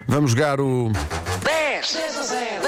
Vamos jogar o 10 a 0.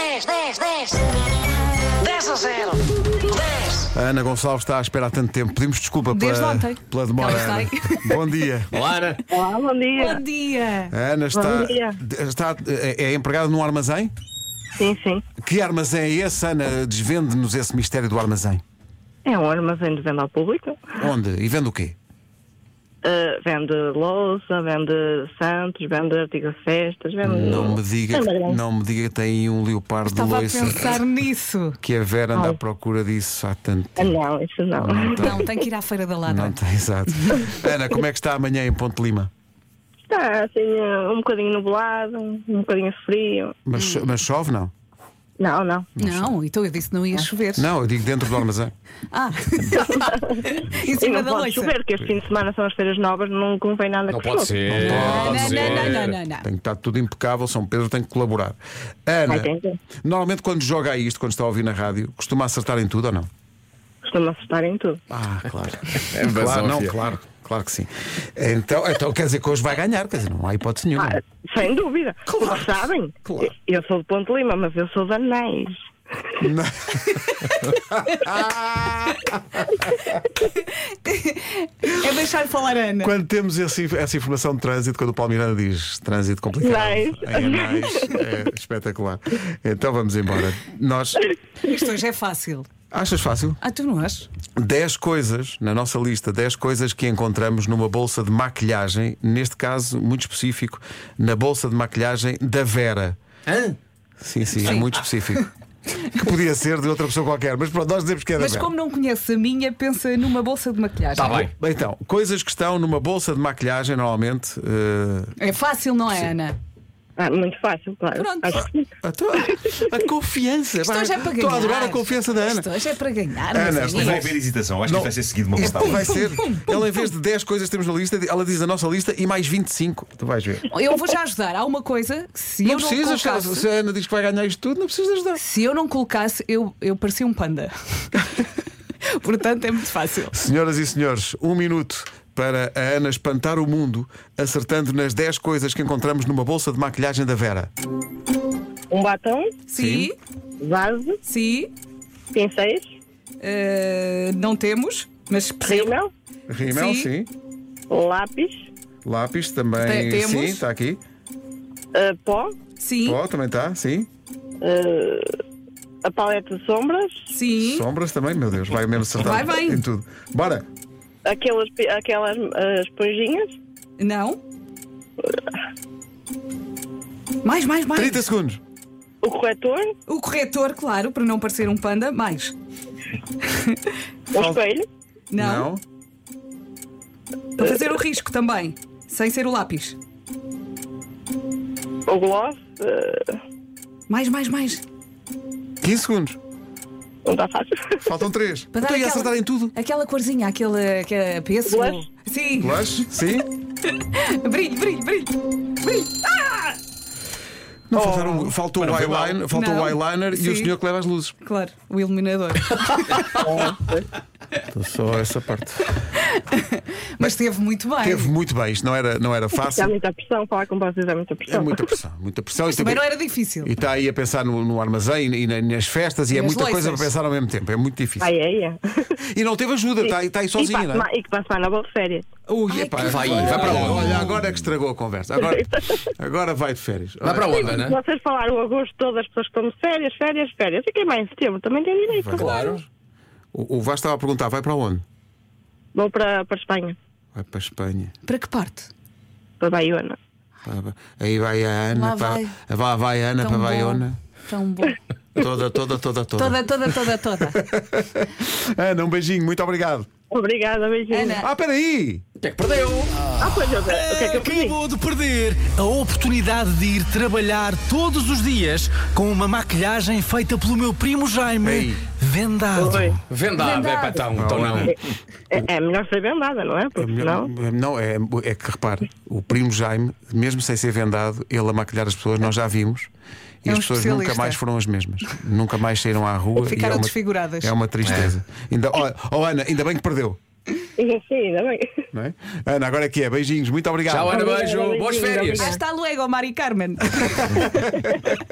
10 a 0. 10. A Ana Gonçalves está à espera há tanto tempo. Pedimos desculpa Desde ontem. pela demora. Ela Ana. sei. Bom dia. Olá, Ana. Olá, bom dia. Bom dia. A Ana é empregada num armazém? Sim, sim. Que armazém é esse, Ana? Desvende-nos esse mistério do armazém. É um armazém de venda ao público. Onde? E vende o quê? Vende louça, vende santos, vende artigos de festas, vende... Não me diga que tem aí um leopardo de Estava a loiça. pensar nisso. Que a Vera anda à procura disso há tanto tempo. Não, isso não. Não, tem que ir à Feira da Ladra. Não tem, exato. Ana, como é que está amanhã em Ponte Lima? Está assim um bocadinho nublado, um bocadinho frio. Mas chove, não? Não. Não, então eu disse que não ia chover. Não, eu digo dentro do armazém. Ah, em E cima não da pode loiça. chover, que este fim de semana são as feiras novas, não convém nada Não que pode chova. ser. Não. Tem que estar tudo impecável, São Pedro tem que colaborar. Ana, Vai, tem que. normalmente quando joga a isto, quando está a ouvir na rádio, costuma acertar em tudo ou não? Costuma acertar em tudo. Ah, claro. Claro, não, claro que sim. Então quer dizer que hoje vai ganhar, quer dizer, não há hipótese nenhuma. Sem dúvida. Claro. Sabem? Claro. Eu sou de Ponte Lima, mas eu sou de Anéis. Não. É deixar falar a Ana. Quando temos essa informação de trânsito, quando o Paulo Miranda diz trânsito complicado Nice. em Anais, é espetacular. Então vamos embora. Nós. Isto hoje é fácil. Achas fácil? Ah, tu não achas? 10 coisas, na nossa lista, 10 coisas que encontramos numa bolsa de maquilhagem, neste caso muito específico, na bolsa de maquilhagem da Vera. Hã? Sim, é muito específico. Que podia ser de outra pessoa qualquer, mas pronto, nós dizemos que é da Mas Vera. como não conhece a minha, pensa numa bolsa de maquilhagem. Está bem. Então, coisas que estão numa bolsa de maquilhagem, normalmente. É fácil, não é, Ana? Muito fácil, claro. Pronto. Acho que sim. A confiança. Isto hoje é para ganhar. Estou a adorar a confiança da Ana. Isto hoje é para ganhar. Ana, meus isto Não vai amigos. haver hesitação, acho Não. que isto vai ser seguido uma Isto vontade. vai ser. Ela, em vez de 10 coisas que temos na lista, ela diz a nossa lista e mais 25. Tu vais ver. Eu vou já ajudar. Há uma coisa que se Não eu não precisas, colocasse, se a Ana diz que vai ganhar isto tudo, não precisas ajudar. se eu não colocasse, eu parecia um panda. Portanto, é muito fácil. Senhoras e senhores, 1 minuto para a Ana espantar o mundo, acertando nas 10 coisas que encontramos numa bolsa de maquilhagem da Vera. Um batom, Sim, vaso, sim. pincéis, Não temos, mas percebo. rímel, Rímel, Sim. sim. lápis, Lápis também. Temos. Sim, está aqui. pó, Sim, Pó também está, sim. a paleta de sombras, sim. Sombras também, meu Deus, vai mesmo acertar Vai bem. em tudo. Bora! aquelas esponjinhas, Não. Mais. 30 segundos. o corretor, O corretor, claro, para não parecer um panda. Mais. o espelho, Não. Para fazer o risco também. Sem ser o lápis. o gloss, Mais. 15 segundos. não está fácil. Faltam 3. Para dar Estou a acertar em tudo. Aquela corzinha, aquele pêssego. Blush? Sim. Blush, sim. Brilho. Não, faltou o Mas não foi mal. eyeliner, faltou Não. o eyeliner e o Sim. senhor que leva as luzes. Claro, o iluminador. Então, só essa parte. Mas esteve muito bem. Teve muito bem, isto não era Há fácil. muita pressão, falar com vocês é muita É pressão. muita pressão, muita pressão. Mas também não era difícil. E está aí a pensar no armazém e nas festas e é Nas muita coisa loiças. para pensar ao mesmo tempo. É muito difícil. É. E não teve ajuda, está aí sozinha, não é? E que para a semana vou de férias. Ui, epá, Vai para onde? Olha, agora é que estragou a conversa. Agora vai de férias. Vai para onde, Ana? Vocês falaram agosto, todas as pessoas que estão de férias. E quem mais em setembro também tem direito. Claro. O Vasco estava a perguntar: vai para onde? Vou para a Espanha, Vai para a Espanha. Para que parte? para Baiona. Aí vai a Ana, Lá vai. vai a Ana Tão para bom. Baiona. Tão bom. Toda. Toda. Ana, um beijinho, muito obrigado. Obrigada, beijinho. Ana. Ah, peraí! O que é que perdeu? Pois o que é que eu pedi? Acabou de perder a oportunidade de ir trabalhar todos os dias com uma maquilhagem feita pelo meu primo Jaime, Ei. vendado. Oi. Vendado. É para então não. É melhor ser vendada, não é? Porque senão. Não, é que repare, o primo Jaime, mesmo sem ser vendado, ele a maquilhar as pessoas, nós já vimos. E É as um pessoas nunca especialista. mais foram as mesmas. Nunca mais saíram à rua. Ficaram e é uma, desfiguradas. É uma tristeza. Ainda, Ana, ainda bem que perdeu. Sim, também. Não é? Ana, agora é que é. Beijinhos, muito obrigado. Tchau, Ana, Obrigada, beijo. Boas beijinhos, férias. obrigada. Hasta luego, Mari Carmen.